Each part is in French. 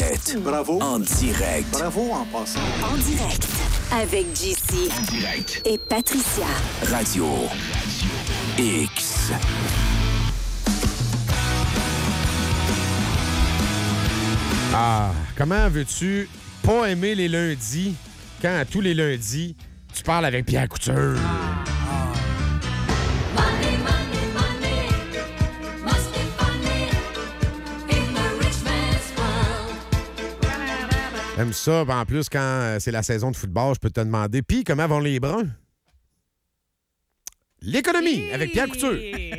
Tabarouette. Bravo. En direct. Bravo en passant. En direct avec JC En direct. et Patricia. Radio X. Ah, comment veux-tu pas aimer les lundis quand à tous les lundis, tu parles avec Pierre Couture? Money, money, money must be funny in the rich man's world. J'aime ça. En plus, quand c'est la saison de football, je peux te demander, puis comment vont les Bruns? L'économie avec Pierre Couture.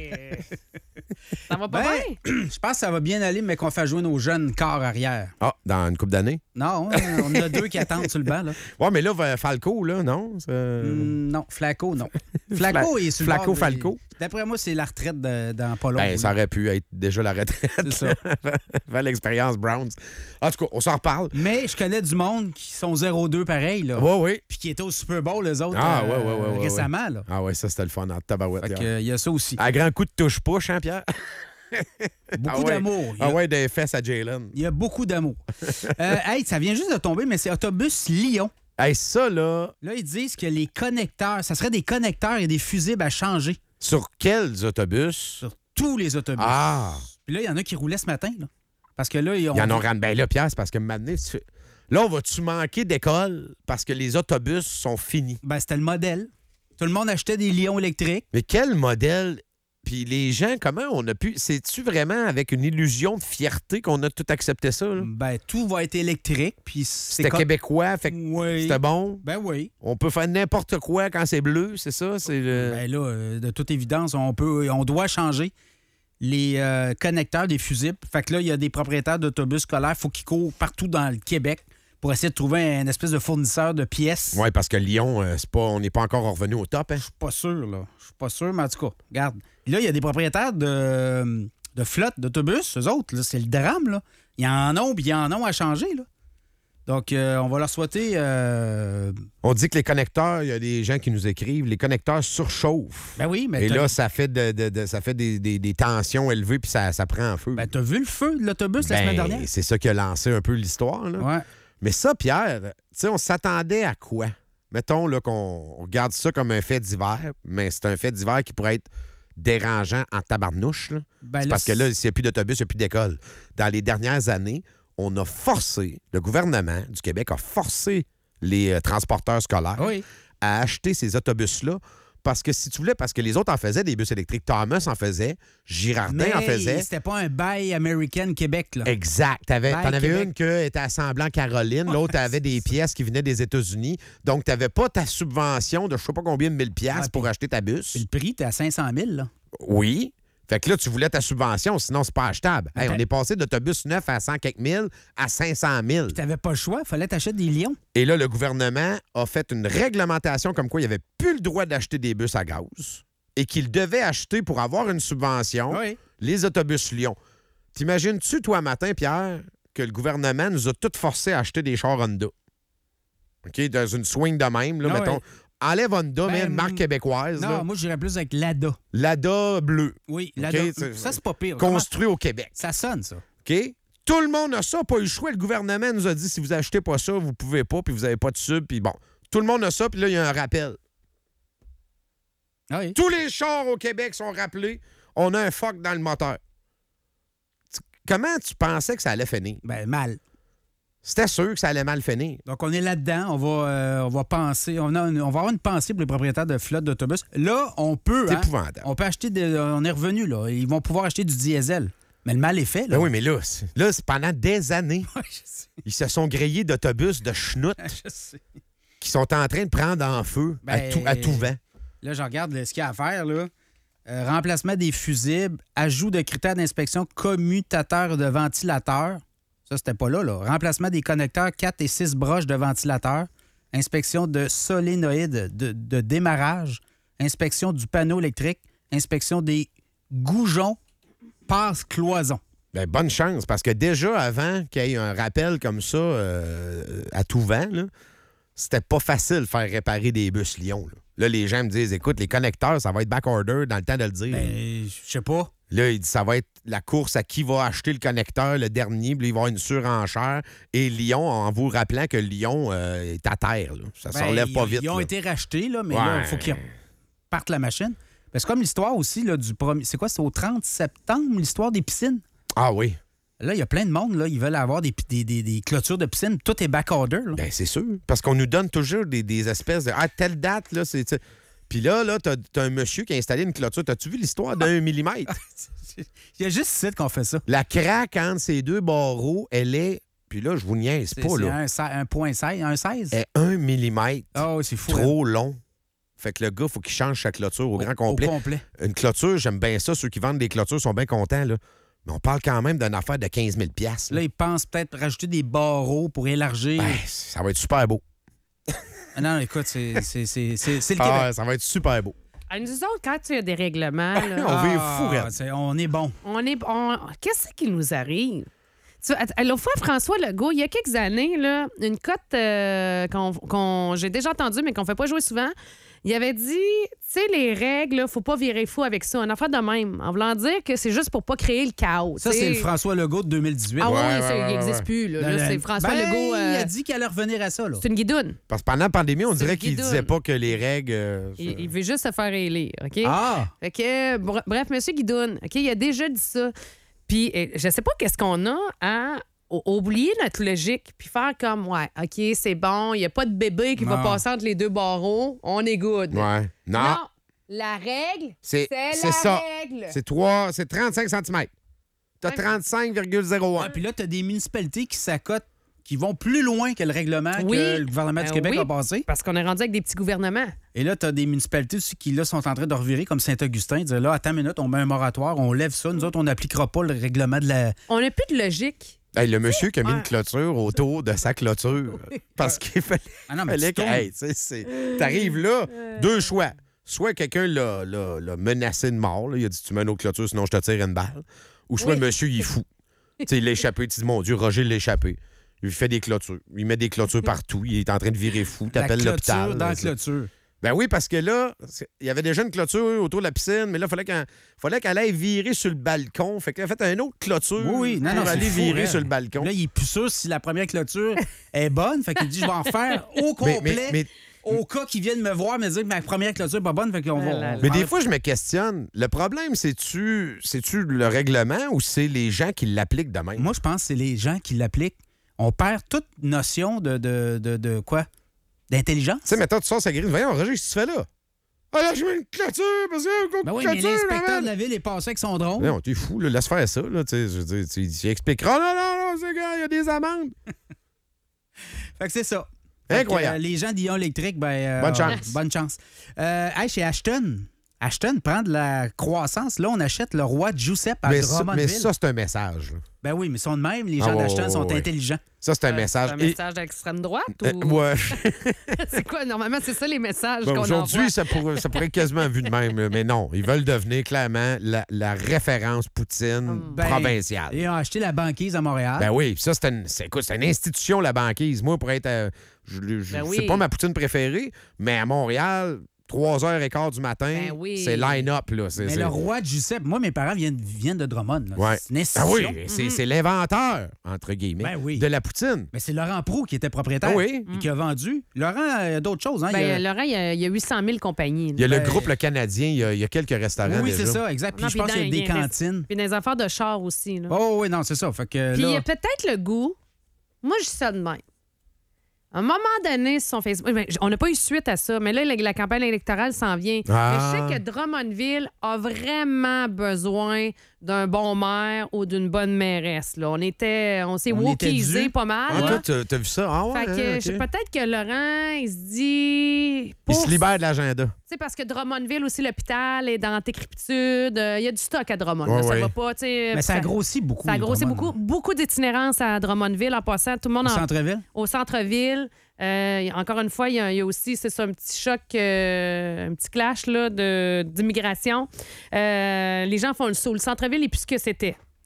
Ça va pas bien? Je pense que ça va bien aller, mais qu'on fait jouer nos jeunes corps arrière. Ah, dans une couple d'années? Non, on a deux qui attendent sur le banc. Là. Ouais, mais là, Falco, là, non? Non, Flacco, non. Flacco est sur le Flacco, bord de- Falco. D'après moi, c'est la retraite dans pas long. Ben, ça aurait pu être déjà la retraite. C'est ça. Avant l'expérience Browns. En tout cas, on s'en reparle. Mais je connais du monde qui sont 0-2 pareil, là. Oui, oui. Puis qui étaient au Super Bowl, les autres, Ah, ouais, récemment, là. Ah, ouais, ça, c'était le fun en tabarouette. Fait hier. que, il y a ça aussi. À grand coup de touche-push, hein, Pierre? Beaucoup Ah ouais. d'amour. Ah ouais, des fesses à Jalen. Il y a beaucoup d'amour. Hey, ça vient juste de tomber, mais c'est Autobus Lyon. Hey, ça, là, Là, ils disent que les connecteurs, ça serait des connecteurs et des fusibles à changer sur quels autobus? sur tous les autobus. Ah! Puis là, il y en a qui roulaient ce matin, là. Parce que là, ils ont... Il y en a ramené. Ben là, Pierre, c'est parce que maintenant, là, on va-tu manquer d'école parce que les autobus sont finis? Ben, c'était le modèle. Tout le monde achetait des Lions électriques. Mais quel modèle? Puis les gens, comment on a pu... C'est-tu vraiment avec une illusion de fierté qu'on a tout accepté ça? Là? Ben, tout va être électrique. Puis C'était québécois, fait que Oui. c'était bon. Ben oui. On peut faire n'importe quoi quand c'est bleu, c'est ça? C'est le... Ben là, de toute évidence, on doit changer les connecteurs des fusibles. Fait que là, il y a des propriétaires d'autobus scolaires, faut qu'ils courent partout dans le Québec pour essayer de trouver un espèce de fournisseur de pièces. Oui, parce que Lyon, on n'est pas encore revenu au top. Hein? Je suis pas sûr, là. Je suis pas sûr, mais en tout cas, regarde. Là, il y a des propriétaires de flotte d'autobus, eux autres, là, c'est le drame, là. Ils en ont, puis ils en ont à changer, là. Donc, on va leur souhaiter... On dit que les connecteurs, il y a des gens qui nous écrivent, les connecteurs surchauffent. Ben oui, mais Et là, ça fait, ça fait des tensions élevées, puis ça prend en feu. ben, t'as vu le feu de l'autobus la Ben, semaine dernière? c'est ça qui a lancé un peu l'histoire. Là. Ouais. Mais ça, Pierre, tu sais, on s'attendait à quoi? Mettons là, qu'on regarde ça comme un fait divers, mais c'est un fait divers qui pourrait être dérangeant en tabarnouche. Là. Ben C'est là, parce que là, s'il n'y a plus d'autobus, il n'y a plus d'école. Dans les dernières années, on a forcé, le gouvernement du Québec a forcé les transporteurs scolaires Oui. à acheter ces autobus-là. Parce que, si tu voulais, parce que les autres en faisaient des bus électriques. Thomas en faisait, Girardin Mais en faisait. c'était pas un Buy American Québec, là. Exact. T'en Bye, avais Québec. une qui était assemblée en Caroline, l'autre avait des pièces qui venaient des États-Unis. Donc, tu n'avais pas ta subvention de je sais pas combien de 1000 pièces Ouais, pour acheter ta bus. Puis le prix, t'es à 500 000, là. Oui. Fait que là, tu voulais ta subvention, sinon c'est pas achetable. Hey, Ben- on est passé d'autobus neuf à 100 quelques mille à 500 000. T'avais pas le choix, fallait t'acheter des lions. Et là, le gouvernement a fait une réglementation comme quoi il n'y avait plus le droit d'acheter des bus à gaz et qu'il devait acheter pour avoir une subvention Oui. les autobus Lyon. T'imagines-tu, toi, matin, Pierre, que le gouvernement nous a tous forcés à acheter des chars Honda? OK? Dans une swing de même, là, Ah mettons. ouais. Enlève Honda, mais une marque québécoise. Non, là. moi, j'irais plus avec l'ADA. L'ADA bleu. Oui, OK? l'ADA. C'est- Ça, c'est pas pire. Construit au Québec. Ça sonne, ça. OK? Tout le monde a ça, pas eu le choix. Le gouvernement nous a dit si vous achetez pas ça, vous pouvez pas, puis vous avez pas de sub, puis bon. Tout le monde a ça, puis là, il y a un rappel. Ah oui. Tous les chars au Québec sont rappelés. On a un fuck dans le moteur. Comment tu pensais que ça allait finir? Ben, mal. C'était sûr que ça allait mal finir. Donc, on est là-dedans. On va penser. On va avoir une pensée pour les propriétaires de flotte d'autobus. Là, on peut. C'est hein, épouvantable. on peut acheter. On est revenu, là. Ils vont pouvoir acheter du diesel. Mais le mal est fait, là. Ben oui, mais là, c'est pendant des années, Ouais, je sais. ils se sont grillés d'autobus de schnout Je sais. qui sont en train de prendre en feu Ben, à tout vent. Là, je regarde ce qu'il y a à faire, là. Remplacement des fusibles, ajout de critères d'inspection commutateurs de ventilateurs. Ça, c'était pas là, là. Remplacement des connecteurs 4 et 6 broches de ventilateurs. Inspection de solénoïdes de démarrage. Inspection du panneau électrique. Inspection des goujons passe-cloison. Ben, bonne chance, parce que déjà, avant qu'il y ait un rappel comme ça à tout vent, là, c'était pas facile de faire réparer des bus Lyon. Là. Là, les gens me disent, écoute, les connecteurs, ça va être backorder dans le temps de le dire. Ben, je sais pas. Là, il dit, ça va être la course à qui va acheter le connecteur le dernier, puis il va y avoir une surenchère. Et Lyon, en vous rappelant que Lyon est à terre, là. Ça Ben, s'enlève pas vite. Ils ont là. été rachetés, là, mais Ouais. là, il faut qu'ils partent la machine. Ben, c'est comme l'histoire aussi là, du premier. C'est quoi? C'est au 30 septembre, l'histoire des piscines? Ah oui, Là, il y a plein de monde, là, ils veulent avoir des clôtures de piscine. Tout est back-order. Là. ben c'est sûr. Parce qu'on nous donne toujours des espèces de... Ah, telle date, là, c'est... Puis là, t'as un monsieur qui a installé une clôture. T'as-tu vu l'histoire d'1 millimètre? Il y a juste ici qu'on fait ça. La craque entre ces deux barreaux, elle est... Puis là, je vous niaise C'est pas, là. un point 16, un 16? Elle est 1 millimètre. Ah oui, c'est fou. hein. Trop long. Fait que le gars, faut qu'il change sa clôture au grand complet. Au complet. Une clôture, j'aime bien ça. Ceux qui vendent des clôtures sont bien contents, là. Mais on parle quand même d'une affaire de 15 000 là. Là, ils pensent peut-être rajouter des barreaux pour élargir. Ben, ça va être super beau. Ah non, écoute, c'est le Ah, Québec. ça va être super beau. Nous autres, quand il y a des règlements, là, On vit fou, raide. On est bon. qu'est-ce qui nous arrive? L'autre fois, François Legault, il y a quelques années, là, une cote qu'on j'ai déjà entendue, mais qu'on ne fait pas jouer souvent, il avait dit, tu sais, les règles, il ne faut pas virer fou avec ça. Une affaire de même, en voulant dire que c'est juste pour pas créer le chaos. Ça, tu sais. c'est le François Legault de 2018. Ah oui, Ouais, ça, ouais, il ouais, n'existe ouais. plus. Là, c'est François Ben, Legault. il a dit qu'il allait revenir à ça. Là. C'est une guidoune. Parce que pendant la pandémie, on C'est dirait le qu'il guidoune. disait pas que les règles... Il veut juste se faire élire, OK? Ah! Fait que, bref, M. Guidoune, OK, il a déjà dit ça. Puis, je sais pas qu'est-ce qu'on a à oublier notre logique, puis faire comme, ouais, OK, c'est bon, il n'y a pas de bébé qui va Non. passer entre les deux barreaux, on est good. Ouais. Non, Non, la règle, c'est la ça. règle. C'est 35 cm. T'as 35,01. Ouais, puis là, tu as des municipalités qui s'accotent, qui vont plus loin que le règlement Oui. que le gouvernement du Ben Québec oui. a passé. Parce qu'on est rendu avec des petits gouvernements. Et là, tu as des municipalités aussi qui là, sont en train de revirer, comme Saint-Augustin, dire là, attends une minute, on met un moratoire, on lève ça. Nous autres, on n'appliquera pas le règlement de la. On n'a plus de logique. Hey, le monsieur qui a mis Ouais. une clôture autour de sa clôture. Parce qu'il fallait, Ah non, mais fallait tu que. tombes. Hey, tu sais, t'arrives là, deux choix. Soit quelqu'un l'a menacé de mort, là, il a dit tu mets une autre clôture, sinon je te tire une balle. Ou soit Oui. le monsieur, il est fou. Tu sais, il l'a échappé, tu dis mon Dieu, Roger l'a échappé. Il fait des clôtures. Il met des clôtures partout. Il est en train de virer fou. La T'appelles clôture l'hôpital. dans la là, clôture. Ben oui, parce que là, il y avait déjà une clôture autour de la piscine, mais là, il fallait qu'elle aille virer sur le balcon. Fait qu'elle a fait une autre clôture Oui, oui. Non, pour non, aller c'est fou, virer hein. sur le balcon. Là, il est plus sûr si la première clôture est bonne. Fait qu'il dit, je vais en faire au complet. mais- Au cas qu'ils viennent me voir, me dire que ma première clôture n'est pas bonne. Fait qu'on va. là, là. Mais des fois, je me questionne. Le problème, c'est-tu le règlement ou c'est les gens qui l'appliquent de même? Moi, je pense que c'est les gens qui l'appliquent. On perd toute notion de quoi? D'intelligence. Tu sais, mettons, tu sors sa grille. Voyons, Roger, qu'est-ce que tu fais là? Ah là, je mets une clôture parce que Ben oui, mais l'inspecteur de la ville est passé avec son drone. Non, t'es fou, là. Laisse faire ça, là. Tu sais, je veux dire, tu expliqueras. Non, c'est gars, il y a des amendes. Fait que c'est ça. Fait Incroyable. que, les gens d'Ion électrique, ben. Bonne chance. Bonne chance. Hey, chez Ashton. Ashton prend de la croissance. Là, on achète le roi Giuseppe à Drummondville. Mais ça, c'est un message. là. Ben oui, mais ils sont de même. Les Ah, gens ouais, d'Ashton ouais, sont ouais. intelligents. Ça, c'est un message. C'est un Et- message d'extrême droite ou ouais. c'est quoi? Normalement, c'est ça les messages Bon, qu'on envoie. aujourd'hui, ça pourrait être quasiment vu de même. Mais non, ils veulent devenir clairement la référence Poutine Ben, provinciale. Ils ont acheté la banquise à Montréal. Ben oui, ça, écoute, c'est une institution, la banquise. Moi, pour être. Ben oui. C'est pas ma poutine préférée, mais à Montréal, 3h15 du matin, Ben oui. c'est line-up. Là. mais le roi Giuseppe, moi, mes parents viennent de Drummond. là. Ouais. C'est une Ah oui, institution. c'est l'inventeur, entre guillemets, Ben oui. de la poutine. Mais c'est Laurent Proulx qui était propriétaire Ah oui. et qui a vendu. Laurent, il y a d'autres choses. Hein? Ben, Il y a- Laurent, il y a 800 000 compagnies. Il y a là. le groupe Le Canadien, il y a quelques restaurants Oui, déjà. c'est ça, exact. Puis Non, je pense puis qu'il y a des dans- il y a- cantines. Puis des affaires de char aussi. Là. Oh oui, non, c'est ça. Fait que Puis il y là, a peut-être le goût. Moi, je dis ça de même. À un moment donné, sur son Facebook, ben, on n'a pas eu suite à ça, mais là, la campagne électorale s'en vient. Ah. Mais je sais que Drummondville a vraiment besoin d'un bon maire ou d'une bonne mairesse. Là. On s'est On était wokisé dû. pas mal. Ah, là. toi, t'as vu ça? Ah ouais? Fait que hein, ok. peut-être que Laurent, il se dit... Il pour- se libère de l'agenda. Tu sais, parce que Drummondville aussi, l'hôpital est dans décrépitude. Il y a du stock à Drummond. là. Ouais, Ça ouais. va pas, tu sais. mais ça a grossi beaucoup. Ça a grossi Drummond. beaucoup d'itinérance à Drummondville en passant. Tout le monde Au centre-ville? au centre-ville. Encore une fois, il y a aussi, c'est ça, un petit choc, un petit clash là, d'immigration. Les gens font le saut. Le centre-ville n'est plus ce que c'était.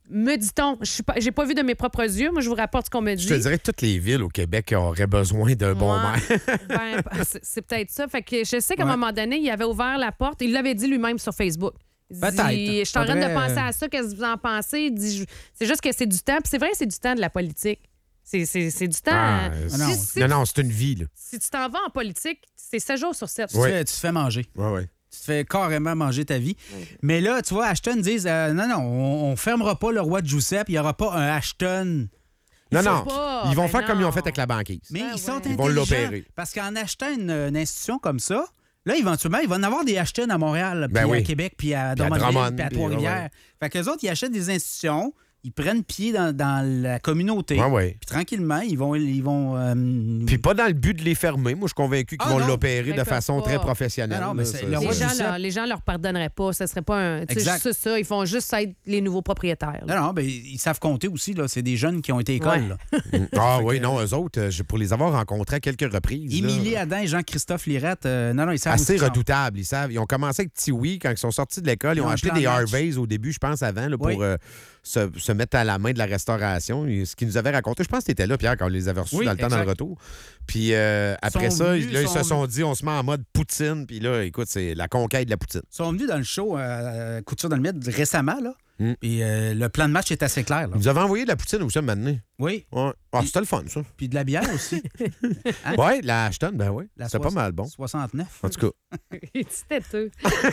Me dit-on. J'ai pas vu de mes propres yeux. Moi, je vous rapporte ce qu'on me dit. Je te dirais que toutes les villes au Québec auraient besoin d'un bon Ouais. maire. Ben, c'est peut-être ça. Fait que je sais qu'à Ouais. un moment donné, il avait ouvert la porte. Il l'avait dit lui-même sur Facebook. Il dit, Peut-être. je suis en train de Faudrait, penser à ça. Qu'est-ce que vous en pensez? Il dit, c'est juste que c'est du temps. Puis c'est vrai, c'est du temps de la politique. C'est du temps. Ah, non. Non, c'est une vie, là. Si tu t'en vas en politique, c'est 7 jours sur 7. Ouais. Tu te fais manger. Ouais, ouais. Tu te fais carrément manger ta vie. Mais là, tu vois, Ashton disent non, on fermera pas le roi de Giuseppe, il n'y aura pas un Ashton. Non, faut non. pas. Ils vont Ben faire comme ils ont non. fait avec la banquise. Mais Ah ils sont ouais. Ils vont intelligents. l'opérer. Parce qu'en achetant une institution comme ça, là, éventuellement, il va en avoir des Ashton à Montréal, Ben puis oui. à Québec, puis à Puis à Drummondville, Drummond, puis à puis, Trois-Rivières. ouais. Fait qu'eux autres, ils achètent des institutions, ils prennent pied dans la communauté. Ouais, ouais. Puis tranquillement, ils vont Puis pas dans le but de les fermer. Moi, je suis convaincu qu'ils Ah, vont non. l'opérer Ben, de ils façon peuvent très pas. professionnelle. Non, non, mais là, c'est ça, le ça. roi Les gens, Giuseppe. les gens leur pardonneraient pas. Ce serait pas un. Tu sais, Exact. c'est ça. Ils font juste être les nouveaux propriétaires. là. Non, non, ben, ils savent compter aussi. Là. C'est des jeunes qui ont été école. Ouais. là. Ah oui, non, eux autres, pour les avoir rencontrés à quelques reprises. là, Émilie Adam et Jean-Christophe Lirette, non, ils savent assez où ils sont. redoutables, ils savent. Ils ont commencé avec Tiwi quand ils sont sortis de l'école. Ils ont un acheté plan des de match. Harveys au début, je pense, avant, là, pour Oui. se mettre à la main de la restauration. Et ce qu'ils nous avaient raconté, je pense que tu étais là, Pierre, quand on les avait reçus Oui, dans le temps, dans exact. le retour. Puis après Sont ça, venus, là, ils sont se sont dit, on se met en mode poutine. Puis là, écoute, c'est la conquête de la poutine. Ils sont venus dans le show Couture dans le Mythe récemment. Là. Mm. Puis le plan de match est assez clair. Là. Ils nous avaient envoyé de la poutine aussi maintenant. Oui, Ouais. Ah, c'était le fun, ça. puis de la bière aussi. Hein? Ouais, la Ashton, ben oui. La C'était pas mal bon. 69. En tout cas. Il est têteux.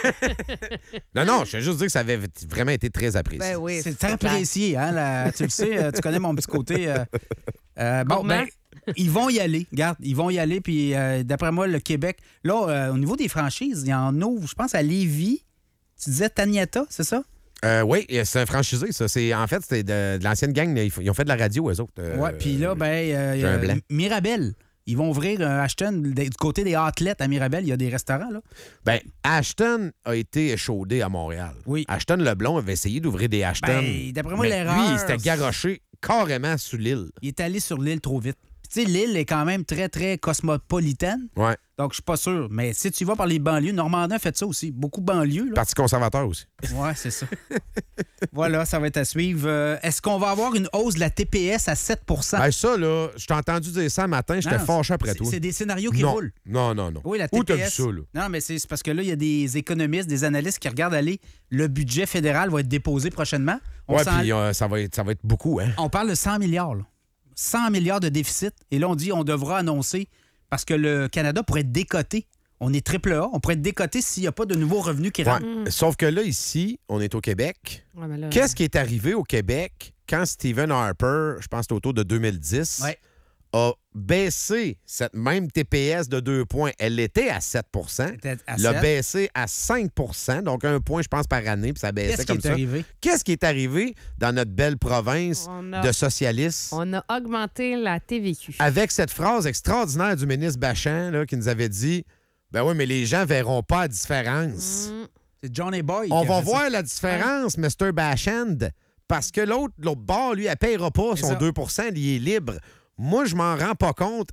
Non, je vais juste dire que ça avait vraiment été très apprécié. Ben oui. C'est très apprécié. Hein, tu le sais, tu connais mon petit côté. Bon, Gourmand. ben, ils vont y aller. Regarde, ils vont y aller. Puis d'après moi, le Québec, là, au niveau des franchises, il y en ouvre, je pense, à Lévis. Tu disais Taniata, c'est ça? Oui, c'est un franchisé, ça. En fait, c'était de l'ancienne gang. Ils ont fait de la radio, eux autres. Ouais, puis là, j'ai un blanc. Mirabel. Ils vont ouvrir un Ashton du côté des outlets à Mirabel. Il y a des restaurants, là. Ben, Ashton a été échaudé à Montréal. Oui. Ashton Leblond avait essayé d'ouvrir des Ashton. Ben, d'après moi, mais l'erreur, lui, il s'était garoché carrément sous l'île. Il est allé sur l'île trop vite. Puis, tu sais, l'île est quand même très, très cosmopolitaine. Ouais. Donc, je suis pas sûr. Mais si tu vas par les banlieues, Normandin fait ça aussi. Beaucoup de banlieues, là. Parti conservateur aussi. Ouais, c'est ça. Voilà, ça va être à suivre. Est-ce qu'on va avoir une hausse de la TPS à 7 Ben, ça, là, je t'ai entendu dire ça un matin, j'étais Non, fâché après toi. C'est des scénarios qui non. roulent. Non. Oui, la Où TPS. t'as vu ça, là? Non, mais c'est parce que là, il y a des économistes, des analystes qui regardent aller. Le budget fédéral va être déposé prochainement. Ouais, puis ça va être beaucoup, hein? On parle de 100 milliards. Là. 100 milliards de déficit. Et là, on dit on devra annoncer parce que le Canada pourrait être décoté. On est AAA. On pourrait être décoté s'il n'y a pas de nouveaux revenus qui Ouais. rentrent. Sauf que là, ici, on est au Québec. Ouais, mais là, Qu'est-ce qui est arrivé au Québec quand Stephen Harper, je pense que c'était autour de 2010, Ouais. a baissé cette même TPS de 2 points? Elle était à 7 Peut-être à l'a 7. baissé à 5 donc 1 point, je pense, par année, puis ça baissait Qu'est-ce qui comme est ça. arrivé? Qu'est-ce qui est arrivé dans notre belle province On a- de socialistes? on a augmenté la TVQ. Avec cette phrase extraordinaire du ministre Bachand là, qui nous avait dit « Ben oui, mais les gens verront pas la différence. Mm. C'est Johnny Boy. On qui a va fait ça. voir la différence, Mr. Bachand, parce que l'autre bord, lui, elle paiera pas C'est son ça. 2 il est libre. Moi, je m'en rends pas compte.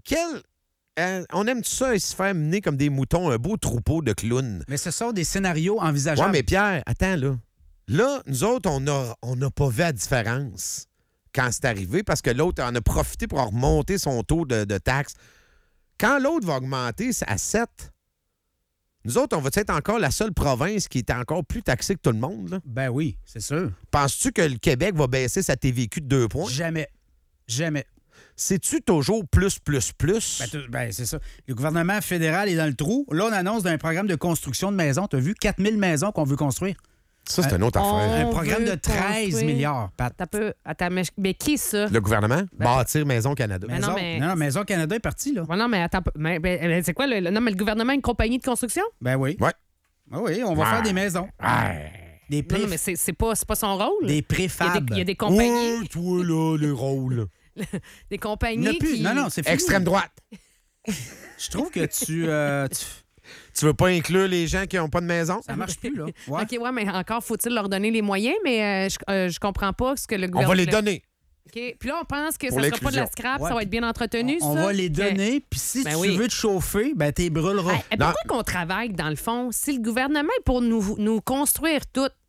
On aime ça se faire mener comme des moutons, un beau troupeau de clowns. Mais ce sont des scénarios Ouais, envisageables. mais Pierre, attends, là. Là, nous autres, on n'a pas vu la différence quand c'est arrivé parce que l'autre en a profité pour remonter son taux de taxes. Quand l'autre va augmenter à 7, nous autres, on va être encore la seule province qui est encore plus taxée que tout le monde, là? Ben oui, c'est sûr. Penses-tu que le Québec va baisser sa TVQ de 2 points? Jamais. Jamais. C'est-tu toujours plus? Ben, c'est ça. Le gouvernement fédéral est dans le trou. Là, on annonce d'un programme de construction de maisons. Tu as vu 4000 maisons qu'on veut construire. Ça, c'est une autre on- affaire. Un On programme veut de 13 construire. milliards, Pat. Attends, mais qui ça? Le gouvernement? Bâtir Maison Canada. Mais non, mais- Non, Maison Canada est partie, là. Ouais, non, mais attends. C'est quoi? Non, mais le gouvernement a une compagnie de construction? Ben oui. Ouais. Ah oui, on va faire des maisons. Des, Non, non, mais c'est pas son rôle. des Il y a préfabs. des, il y a des compagnies, Ouais, toi, là, les rôles. des Il n'y compagnies en a plus. qui... Non, non, c'est fini. Extrême droite. Je trouve que Tu veux pas inclure les gens qui n'ont pas de maison? ça marche plus, là. Ouais. OK, ouais, mais encore faut-il leur donner les moyens, mais je comprends pas ce que le On gouvernement... va les donner. OK. Puis là, on pense que Pour ça sera pas de la l'inclusion. scrap, Ouais. ça va être bien entretenu, On ça? va les OK. donner, puis si Ben tu oui. veux te chauffer, ben t'es brûleras. Hey, pourquoi qu'on travaille, dans le fond? Si le gouvernement est pour nous construire tout,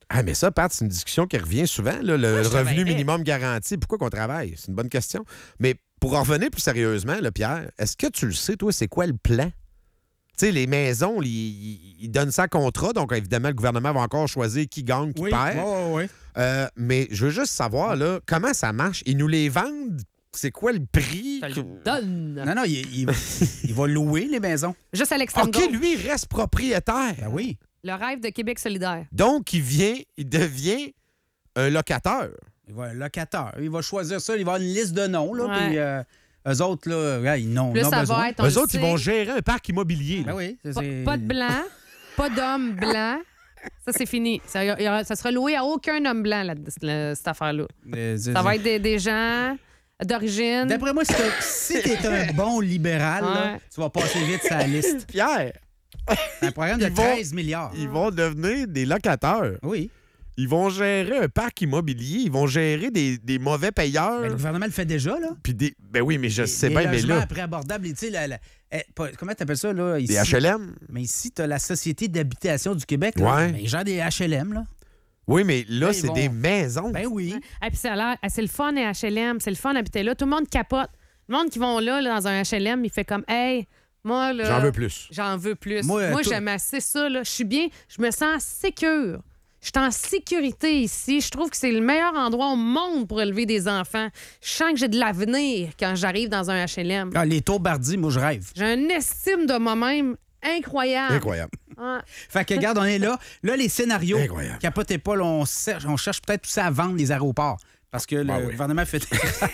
Ah, mais ça, Pat, c'est une discussion qui revient souvent, là, le je revenu travaillerais. minimum garanti. Pourquoi qu'on travaille? C'est une bonne question. Mais pour en revenir plus sérieusement, là, Pierre, est-ce que tu le sais, toi, c'est quoi le plan? Tu sais, les maisons, ils donnent ça à contrat, donc évidemment, le gouvernement va encore choisir qui gagne, qui perd. oui. Mais je veux juste savoir, là, comment ça marche? Ils nous les vendent? C'est quoi le prix? Ça le donne. Non, non, il va louer les maisons. Juste à l'extrême OK, gauche. lui, il reste propriétaire. Ben oui. Le rêve de Québec solidaire. Donc, il devient un locateur. Il va un locataire. Il va choisir ça. Il va avoir une liste de noms. Là, Ouais. puis, eux autres, là, ils n'ont Plus pas ça besoin. va être, on Eux le autres, ils sait, vont gérer un parc immobilier. Ben là. oui. pas de blanc, pas d'homme blanc. Ça, c'est fini. Ça sera loué à aucun homme blanc, cette affaire-là. Ça va être des gens d'origine. D'après moi, si t'es un bon libéral, là, Ouais. tu vas passer vite sur la liste. Pierre, C'est un programme de Ils vont- 13 milliards. ils vont devenir des locataires. Oui. Ils vont gérer un parc immobilier. Ils vont gérer des mauvais Ben, payeurs. le gouvernement le fait déjà, là. Puis ben oui, mais je sais Les bien, mais logements là, après abordables, tu sais, comment t'appelles ça, là? Ici? des HLM. Mais ici, t'as la Société d'habitation du Québec, là. Ouais. Ben, ils gèrent des HLM, là. Oui, mais là, Là, ils c'est vont- des maisons. Ben oui. Ah, puis ça a l'air- c'est le fun à HLM, c'est le fun d'habiter là. Tout le monde capote. Le monde qui vont là, dans un HLM, il fait comme, hey, moi, là. J'en veux plus. J'en veux plus. Moi, Moi, tout- j'aime assez ça, là. Je suis bien, je me sens sécure. Je suis en sécurité ici. Je trouve que c'est le meilleur endroit au monde pour élever des enfants. Je sens que j'ai de l'avenir quand j'arrive dans un HLM. Ah, les tours Bardi, moi, je rêve. J'ai une estime de moi-même incroyable. Incroyable. Ouais. Fait que, regarde, on est là. Là, les scénarios. Incroyable. Capotez pas, là, on cherche peut-être tout ça à vendre les aéroports. Parce que le Ah oui. gouvernement fait.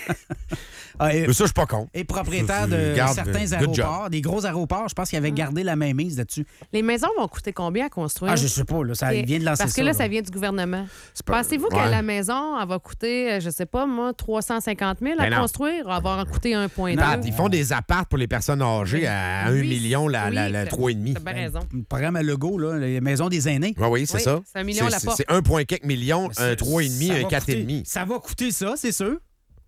Ah, et, Mais ça, je suis pas con. et propriétaire de Garde, certains good job. aéroports, des gros aéroports, je pense qu'il avait gardé la mainmise là-dessus. Les maisons vont coûter combien à construire? Ah, je sais pas, là, ça Et- vient de lancer Parce que là, ça vient du gouvernement. C'est pas- Pensez-vous Ouais. que la maison, elle va coûter, je sais pas, moi, 350 000 à Ben non. construire? Elle va en coûter 1,2. Pat, ils font des apparts pour les personnes âgées à 1 Oui, million, la oui, 3,5. T'as bien raison. Le programme à Legault, là, les maisons des aînés. Oui, oui, c'est Oui, ça. c'est 1 million la porte. C'est 1,4 million, un 3,5, Ça un va 4,5. Ça va coûter ça, c'est sûr.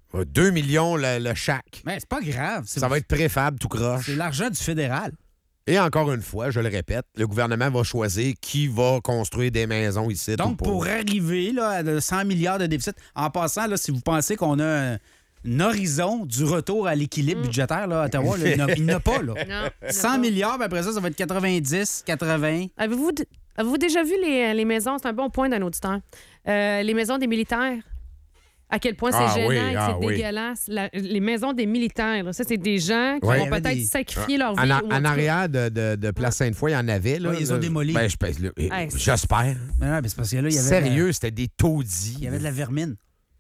2 millions le chaque. Mais c'est pas grave. Ça va être préfab tout croche. C'est l'argent du fédéral. Et encore une fois, je le répète, le gouvernement va choisir qui va construire des maisons ici. Donc, ou pas. pour arriver là, à de 100 milliards de déficit, en passant, là, si vous pensez qu'on a un horizon du retour à l'équilibre budgétaire, là, à Ottawa, là, il n'y en a pas. Là. Non, 100 milliards, puis après ça, ça va être 90, 80. Avez-vous déjà vu les maisons? C'est un bon point d'un auditeur. Les maisons des militaires. À quel point c'est Ah gênant oui, et ah c'est oui. dégueulasse. Les maisons des militaires, là, ça, c'est des gens qui Ouais. vont Il y avait peut-être des- sacrifier leur vie. En, ou en en tout cas- arrière de Place Sainte-Foy, il y en avait. Là, Oui, ils ont là. démoli. Ben, Hey, j'espère. Ah, ben, c'est parce que là, il y avait. Sérieux, c'était des taudis. Il y avait de la vermine.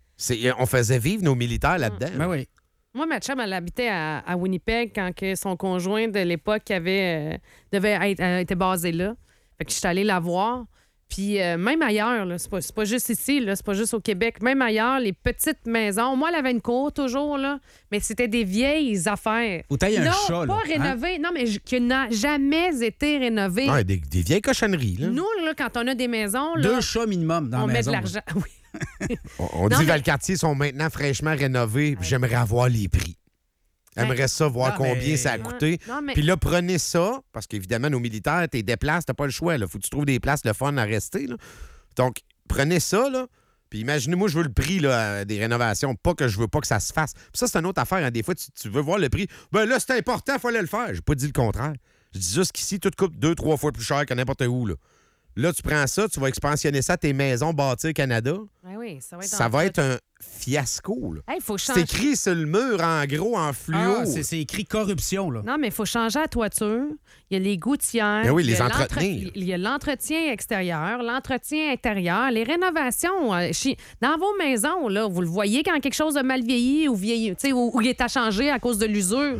On faisait vivre nos militaires là-dedans. Ben oui. Moi, ma chum, elle habitait à Winnipeg quand que son conjoint de l'époque devait être était basé là. Fait que je suis allée la voir. Puis même ailleurs, là, c'est pas juste ici, là, c'est pas juste au Québec. Même ailleurs, les petites maisons. Moi, elle avait une cour toujours, là, mais c'était des vieilles affaires. Faut tailler un non, chat, là. pas hein? rénovées. Non, mais qui n'a jamais été rénovée. Ouais, des vieilles cochonneries. Là. Nous, là, quand on a des maisons, là, 2 chats minimum dans on la met maison. de l'argent. Oui. On Non, dit mais- que Valcartier sont maintenant fraîchement rénovés. puis J'aimerais avoir les prix. J'aimerais ça, voir Non, mais- combien ça a coûté. Non, mais- Puis là, prenez ça, parce qu'évidemment, nos militaires, t'es déplaces, t'as pas le choix. Là. Faut que tu trouves des places de fun à rester. Là. Donc, prenez ça, là. Puis imaginez-moi, je veux le prix là, des rénovations, pas que je veux pas que ça se fasse. Puis ça, c'est une autre affaire. Hein. Des fois, tu veux voir le prix. Ben là, c'est important, il fallait le faire. J'ai pas dit le contraire. Je dis juste qu'ici, tout coûte 2-3 fois plus cher que n'importe où. Là, tu prends ça, tu vas expansionner ça à tes maisons bâties au Canada. Ben oui, ça va être Ça va être un fiasco. Là. Hey, faut C'est changer. écrit sur le mur en gros, en fluo. Ah, c'est écrit corruption, là. Non, mais il faut changer la toiture. Il y a les gouttières. Ben oui, il y a les entretenir. Il y a l'entretien extérieur, l'entretien intérieur, les rénovations. Dans vos maisons, là, vous le voyez quand quelque chose a mal vieilli ou vieilli, tu sais, ou il est à changer à cause de l'usure.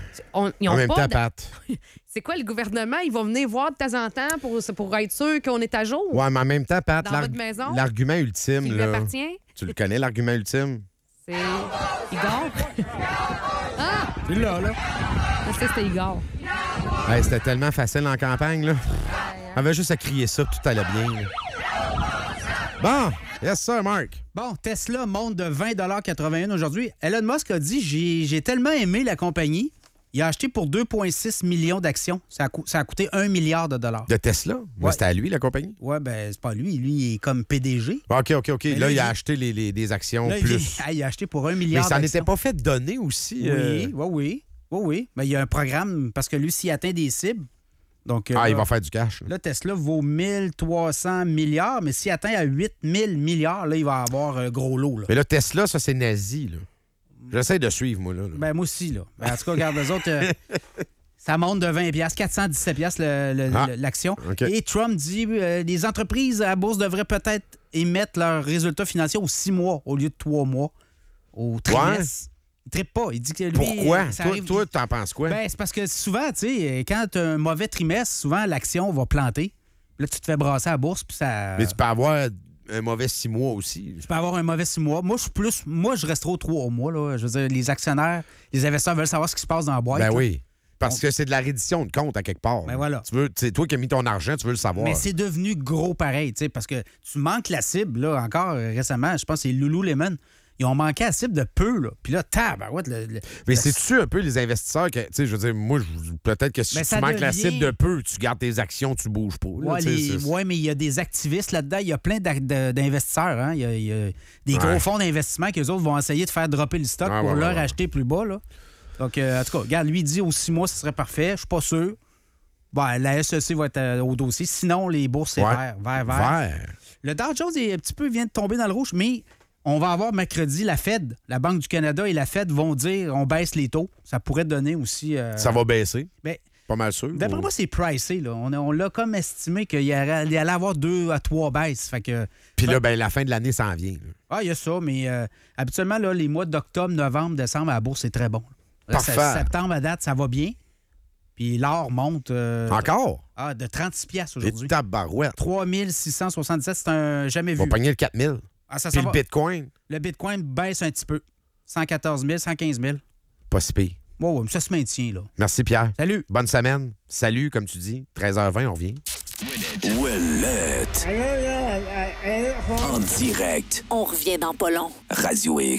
Ils En ont même pas temps, de- Pat. C'est quoi le gouvernement? Ils vont venir voir de temps en temps pour être sûr qu'on est à jour. Ouais, mais en même temps, Pat, Dans votre maison? l'argument ultime, Qui lui là, appartient? tu le connais, l'argument ultime? C'est Igor. C'est là, là. Je sais que c'était Igor. Hey, c'était tellement facile en campagne, là. On avait juste à crier ça, tout allait bien. là. Bon, yes sir, Marc. Bon, Tesla monte de 20,81 aujourd'hui. Elon Musk a dit j'ai tellement aimé la compagnie Il a acheté pour 2,6 millions d'actions. Ça a coûté 1 milliard de dollars. De Tesla? Mais Ouais. c'était à lui, la compagnie? Ouais, ben c'est pas lui. Lui, il est comme PDG. OK. Mais Là, il a il- acheté des actions Là, plus. il a acheté pour 1 Mais milliard ça d'actions. n'était pas fait donner aussi. Oui. Mais il y a un programme, parce que lui, s'il atteint des cibles, donc il là, va faire du cash. là, Tesla vaut 1300 milliards, mais s'il atteint à 8000 milliards, là, il va avoir un gros lot. Là. Mais là, Tesla, ça, c'est nazi. Là. J'essaie de suivre, moi. Là. Ben, moi aussi, là. Ben, en tout cas, regarde, les autres, ça monte de 20 $, 417 $ l'action. OK. Et Trump dit les entreprises à la bourse devraient peut-être émettre leurs résultats financiers aux 6 mois au lieu de 3 mois au trimestre. Il ne trippe pas. Il dit que lui, Pourquoi? ça Toi, arrive- toi, t'en penses quoi? Ben, c'est parce que souvent, tu sais, quand tu as un mauvais trimestre, souvent, l'action va planter. Là, tu te fais brasser à la bourse, puis ça... Mais tu peux avoir un mauvais 6 mois aussi. Tu peux avoir un mauvais 6 mois. Moi, je resterai aux 3 mois. Là. Je veux dire, les actionnaire, les investisseurs veulent savoir ce qui se passe dans la boîte. Ben là. oui. Parce que c'est de la reddition de compte à quelque part. Ben voilà. C'est toi qui as mis ton argent, tu veux le savoir. Mais c'est devenu gros pareil, tu sais, parce que tu manques la cible, là, encore récemment, je pense que c'est Lululemon. Ils ont manqué la cible de peu, là. Puis là, tabarouette, Mais c'est-tu un peu les investisseurs que, tu sais, je veux dire, moi, peut-être que si Mais tu ça manques la devient- cible de peu, tu gardes tes actions, tu bouges pas. là, Ouais, tu sais, c'est- ouais, mais il y a des activistes là-dedans. Il y a plein d'investisseurs. Hein? Il y a des gros Ouais. fonds d'investissement qu'eux autres vont essayer de faire dropper le stock Ouais, pour ouais, leur ouais. acheter plus bas. Là. Donc, en tout cas, regarde, lui, il dit aux 6 mois, ce serait parfait. Je suis pas sûr. Ben, la SEC va être au dossier. Sinon, les bourses, c'est Ouais. vert. Vert. Le Dow Jones est un petit peu vient de tomber dans le rouge, mais on va avoir mercredi la Fed, la Banque du Canada et la Fed vont dire on baisse les taux. Ça pourrait donner aussi. Ça va baisser. Ben, Pas mal sûr. d'après moi, c'est pricé. Là. On l'a comme estimé qu'il allait avoir 2 à 3 baisses. Fait que, Puis là, ben, la fin de l'année s'en vient. là. il y a ça, mais habituellement, là, les mois d'octobre, novembre, décembre, à la bourse, c'est très bon. Là, Parfait. septembre à date, ça va bien. Puis l'or monte Encore? de 36 piastres Les aujourd'hui. tabarouettes. 3677, c'est un jamais On va vu. pogner le 4000. Ah, ça Puis s'en le va. Bitcoin, Le Bitcoin baisse un petit peu. 114 000, 115 000. pas si pire. Ouais, mais ça se maintient, là. Merci, Pierre. Salut! Bonne semaine. Salut, comme tu dis. 13h20, on revient. Ouellette. En direct. On revient dans pas long. Radio X.